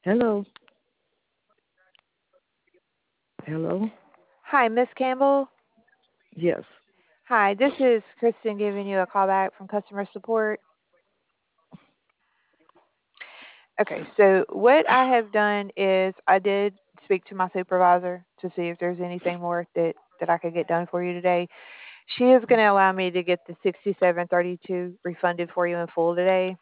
Hello. Hello. Hi, Miss Campbell. Yes. Hi, this is Kristen giving you a call back from customer support. Okay, so what I have done is I did speak to my supervisor to see if there's anything more that I could get done for you today. She is going to allow me to get the 6732 refunded for you in full today.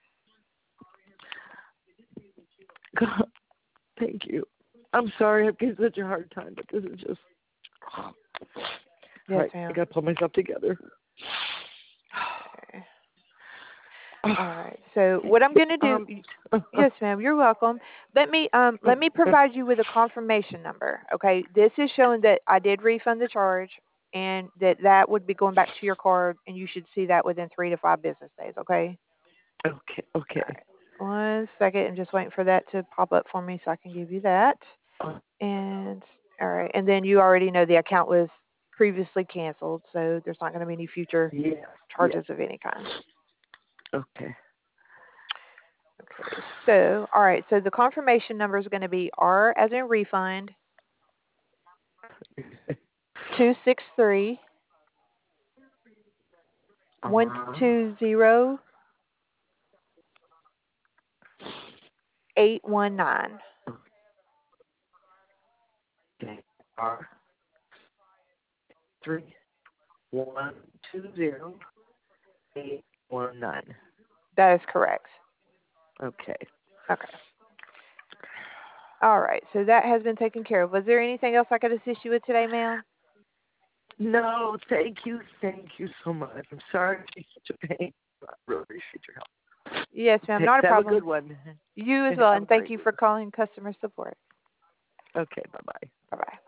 God, thank you. I'm sorry I'm giving such a hard time, but this is just. All Yes, right, I ma'am. gotta pull myself together. Okay. All right. So what I'm going to do? Um. Yes, ma'am. You're welcome. Let me provide you with a confirmation number. Okay. This is showing that I did refund the charge, and that would be going back to your card, and you should see that within 3 to 5 business days. Okay. Okay. All Okay. right. 1 second. I'm just waiting for that to pop up for me so I can give you that. Uh, And all right. And then you already know the account was previously canceled, so there's not going to be any future yes. Yes. charges of any kind. Okay. Okay, so, all right, so the confirmation number is going to be R as in refund, 263 one Uh, two zero 819. okay. R 3120 819. That is correct. Okay. Okay. All right, so that has been taken care of. Was there anything else I could assist you with today, ma'am? No, thank you. Thank you so much. I'm sorry to be such a pain. I really appreciate your help. Yes, ma'am, Thanks. not a Have a problem. good one. You as well, Have a and thank great you one. for calling customer support. Okay. Bye bye. Bye bye.